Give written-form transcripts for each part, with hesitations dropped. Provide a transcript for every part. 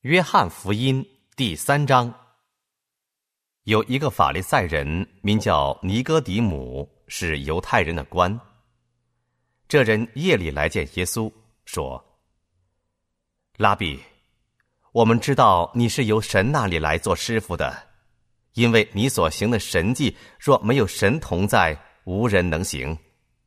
约翰福音第3章。有一个法利赛人名叫尼哥底母，是犹太人的官。这人夜里来见耶稣，说：拉比，我们知道你是由神那里来做师傅的，因为你所行的神迹，若没有神同在，无人能行。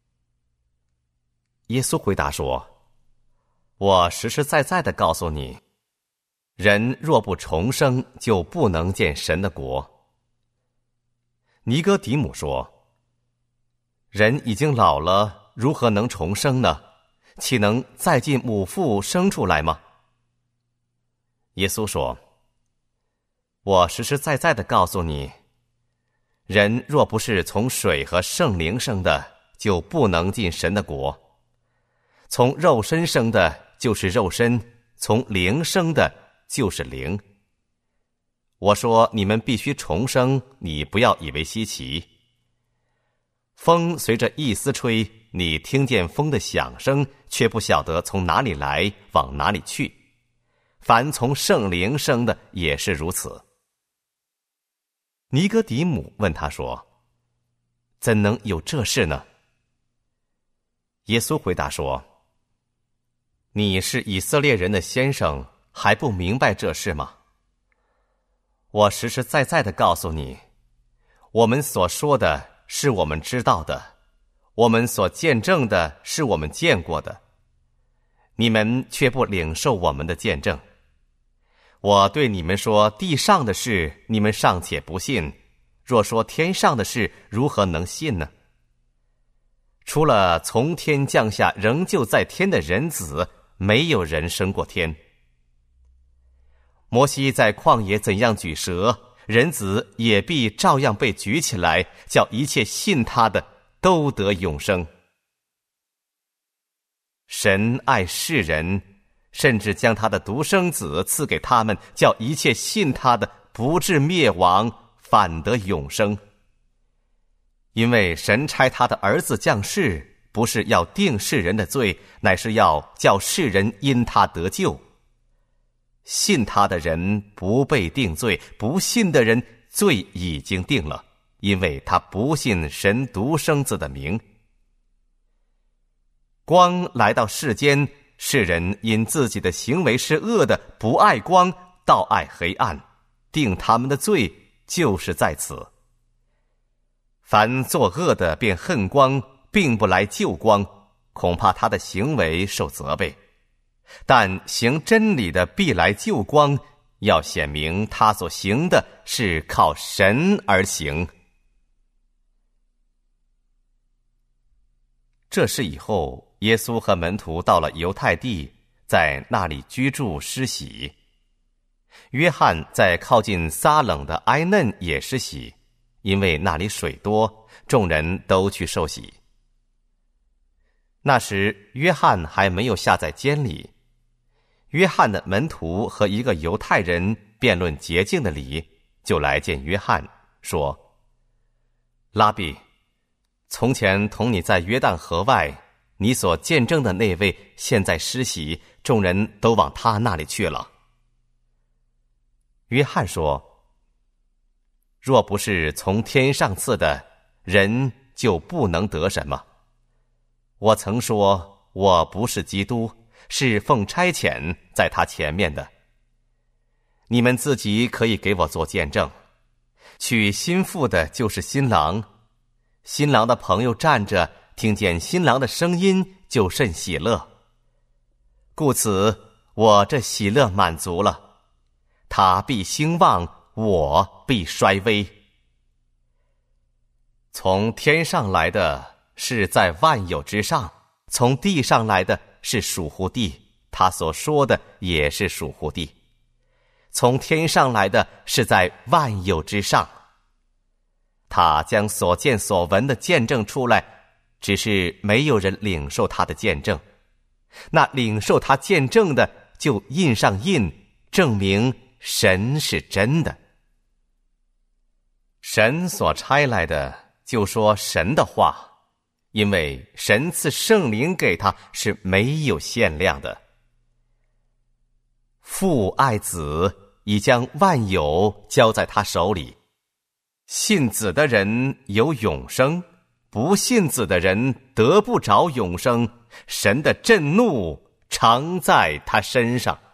耶稣回答说：我实实在在地告诉你，人若不重生，就不能见神的国。尼哥底母说：人已经老了，如何能重生呢？岂能再进母腹生出来吗？耶稣说：我实实在在地告诉你，人若不是从水和圣灵生的，就不能进神的国。从肉身生的就是肉身，从灵生的就是灵。我说你们必须重生，你不要以为稀奇。风随着一丝吹，你听见风的响声，却不晓得从哪里来，往哪里去。凡从圣灵生的也是如此。尼哥底母问他说：怎能有这事呢？耶稣回答说：你是以色列人的先生，还不明白这事吗？我实实在在地告诉你，我们所说的是我们知道的，我们所见证的是我们见过的，你们却不领受我们的见证。我对你们说地上的事，你们尚且不信，若说天上的事，如何能信呢？除了从天降下仍旧在天的人子，没有人升过天。摩西在旷野怎样举蛇，人子也必照样被举起来，叫一切信他的都得永生。神爱世人，甚至将他的独生子赐给他们，叫一切信他的不至灭亡，反得永生。因为神差他的儿子降世，不是要定世人的罪，乃是要叫世人因他得救。信他的人不被定罪，不信的人罪已经定了，因为他不信神独生子的名。光来到世间，世人因自己的行为是恶的，不爱光，倒爱黑暗，定他们的罪就是在此。凡作恶的便恨光，并不来救光，恐怕他的行为受责备。但行真理的必来救光，要显明他所行的是靠神而行。这事以后，耶稣和门徒到了犹太地，在那里居住施洗。约翰在靠近撒冷的埃嫩也施洗，因为那里水多，众人都去受洗。那时约翰还没有下在监里，约翰的门徒和一个犹太人辩论洁净的理，就来见约翰，说：拉比，从前同你在约旦河外，你所见证的那位现在施洗，众人都往他那里去了。约翰说：若不是从天上赐的，人就不能得什么。我曾说我不是基督，是奉差遣在他前面的。你们自己可以给我做见证。娶新妇的就是新郎，新郎的朋友站着，听见新郎的声音，就甚喜乐。故此我这喜乐满足了，他必兴旺，我必衰微。从天上来的是在万有之上，从地上来的是属乎地，他所说的也是属乎地。从天上来的是在万有之上，他将所见所闻的见证出来，只是没有人领受他的见证。那领受他见证的，就印上印，证明神是真的。神所差来的，就说神的话，因为神赐圣灵给他是没有限量的。 父爱子，已将万有交在他手里。信子的人有永生，不信子的人得不着永生。神的震怒常在他身上。